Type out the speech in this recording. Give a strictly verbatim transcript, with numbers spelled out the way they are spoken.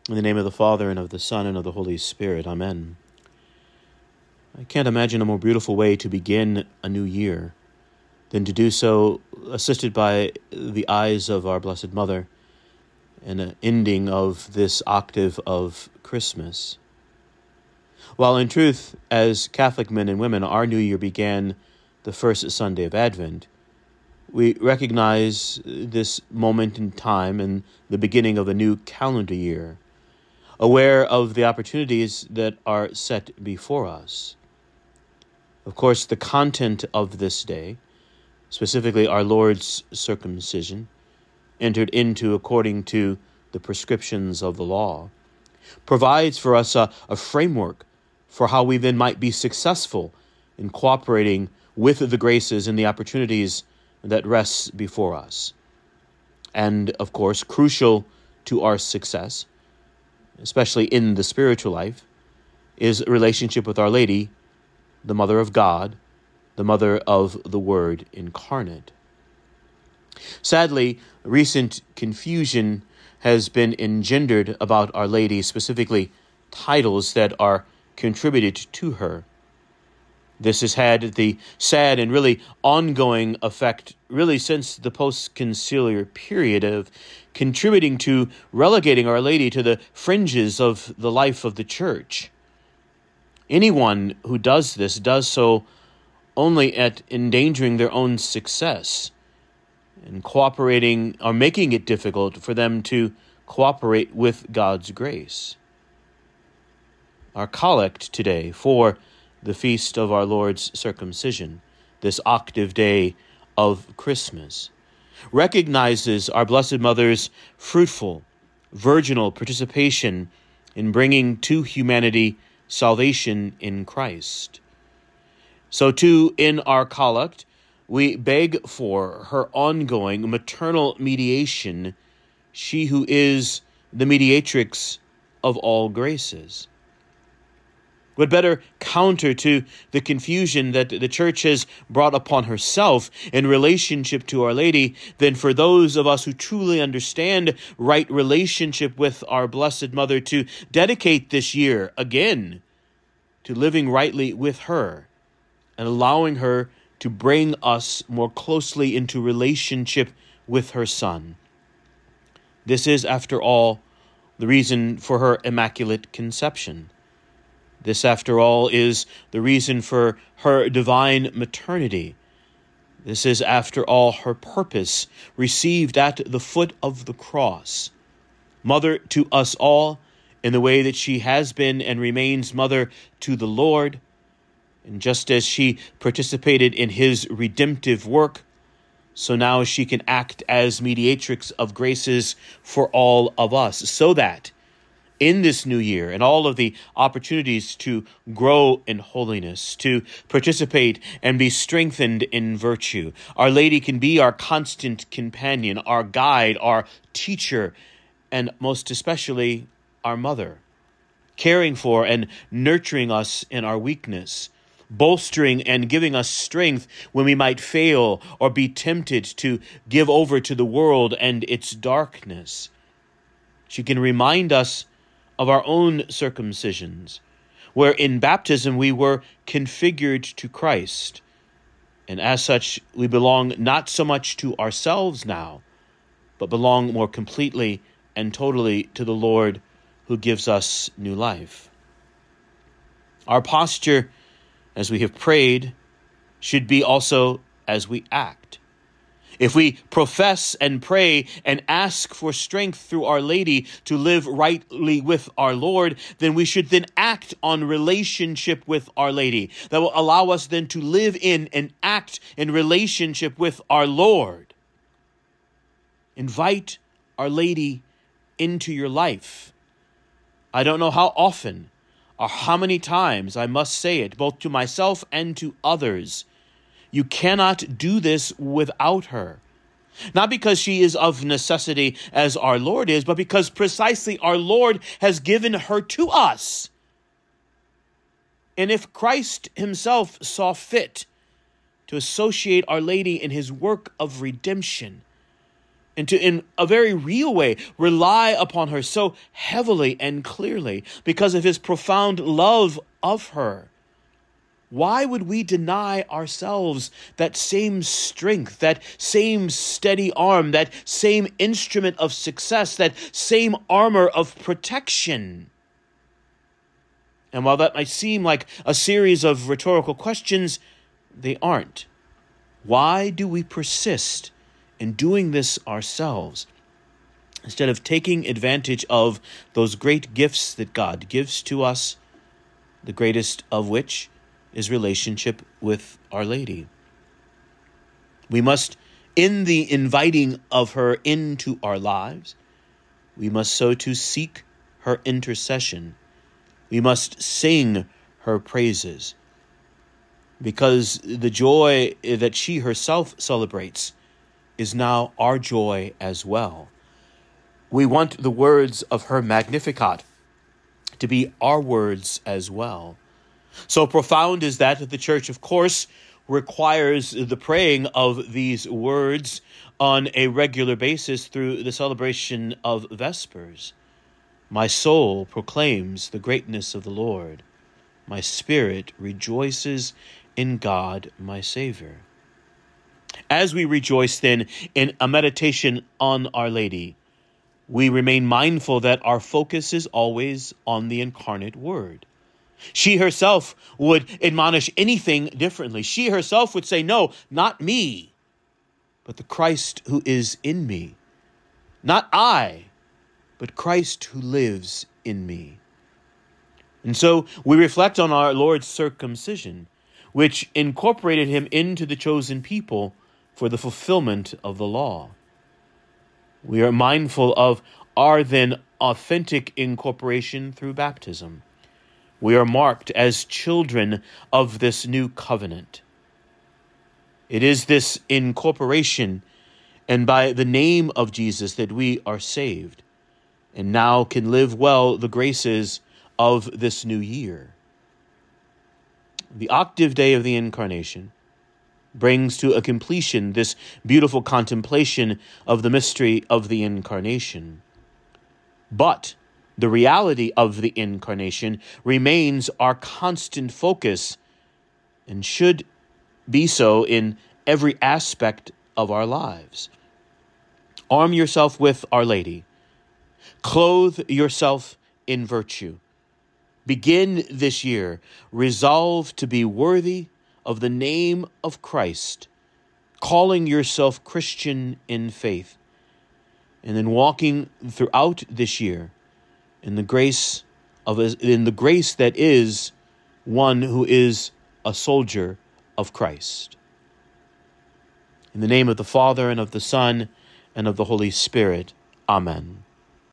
In the name of the Father, and of the Son, and of the Holy Spirit. Amen. I can't imagine a more beautiful way to begin a new year than to do so assisted by the eyes of our Blessed Mother and an ending of this octave of Christmas. While in truth, as Catholic men and women, our new year began the first Sunday of Advent, we recognize this moment in time and the beginning of a new calendar year, aware of the opportunities that are set before us. Of course, the content of this day, specifically our Lord's circumcision, entered into according to the prescriptions of the law, provides for us a, a framework for how we then might be successful in cooperating with the graces and the opportunities that rests before us. And, of course, crucial to our success, especially in the spiritual life, is a relationship with Our Lady, the Mother of God, the Mother of the Word incarnate. Sadly, recent confusion has been engendered about Our Lady, specifically titles that are contributed to her. This has had the sad and really ongoing effect, really since the post-conciliar period, of contributing to relegating Our Lady to the fringes of the life of the Church. Anyone who does this does so only at endangering their own success and cooperating or making it difficult for them to cooperate with God's grace. Our collect today for the feast of our Lord's circumcision, this octave day of Christmas, recognizes our Blessed Mother's fruitful, virginal participation in bringing to humanity salvation in Christ. So too, in our collect, we beg for her ongoing maternal mediation, she who is the mediatrix of all graces. What better counter to the confusion that the Church has brought upon herself in relationship to Our Lady than for those of us who truly understand right relationship with our Blessed Mother to dedicate this year again to living rightly with her and allowing her to bring us more closely into relationship with her Son. This is, after all, the reason for her Immaculate Conception. This, after all, is the reason for her divine maternity. This is, after all, her purpose received at the foot of the cross. Mother to us all in the way that she has been and remains mother to the Lord. And just as she participated in his redemptive work, so now she can act as mediatrix of graces for all of us, so that in this new year and all of the opportunities to grow in holiness, to participate and be strengthened in virtue, Our Lady can be our constant companion, our guide, our teacher, and most especially our mother, caring for and nurturing us in our weakness, bolstering and giving us strength when we might fail or be tempted to give over to the world and its darkness. She can remind us of our own circumcisions, where in baptism we were configured to Christ, and as such we belong not so much to ourselves now, but belong more completely and totally to the Lord who gives us new life. Our posture, as we have prayed, should be also as we act. If we profess and pray and ask for strength through Our Lady to live rightly with our Lord, then we should then act on relationship with Our Lady. That will allow us then to live in and act in relationship with our Lord. Invite Our Lady into your life. I don't know how often or how many times I must say it, both to myself and to others. You cannot do this without her. Not because she is of necessity as our Lord is, but because precisely our Lord has given her to us. And if Christ himself saw fit to associate Our Lady in his work of redemption, and to, in a very real way, rely upon her so heavily and clearly because of his profound love of her. Why would we deny ourselves that same strength, that same steady arm, that same instrument of success, that same armor of protection? And while that might seem like a series of rhetorical questions, they aren't. Why do we persist in doing this ourselves, instead of taking advantage of those great gifts that God gives to us, the greatest of which is relationship with Our Lady? We must, in the inviting of her into our lives, we must so to seek her intercession. We must sing her praises, because the joy that she herself celebrates is now our joy as well. We want the words of her Magnificat to be our words as well. So profound is that that the Church, of course, requires the praying of these words on a regular basis through the celebration of Vespers. My soul proclaims the greatness of the Lord. My spirit rejoices in God, my Savior. As we rejoice then in a meditation on Our Lady, we remain mindful that our focus is always on the incarnate Word. She herself would admonish anything differently. She herself would say, no, not me, but the Christ who is in me. Not I, but Christ who lives in me. And so we reflect on our Lord's circumcision, which incorporated him into the chosen people for the fulfillment of the law. We are mindful of our then authentic incorporation through baptism. We are marked as children of this new covenant. It is this incorporation and by the name of Jesus that we are saved and now can live well the graces of this new year. The octave day of the Incarnation brings to a completion this beautiful contemplation of the mystery of the Incarnation. But the reality of the Incarnation remains our constant focus and should be so in every aspect of our lives. Arm yourself with Our Lady. Clothe yourself in virtue. Begin this year resolved to be worthy of the name of Christ, calling yourself Christian in faith, and then walking throughout this year in the grace of in the grace that is one who is a soldier of Christ. In the name of the Father, and of the Son, and of the Holy Spirit. Amen.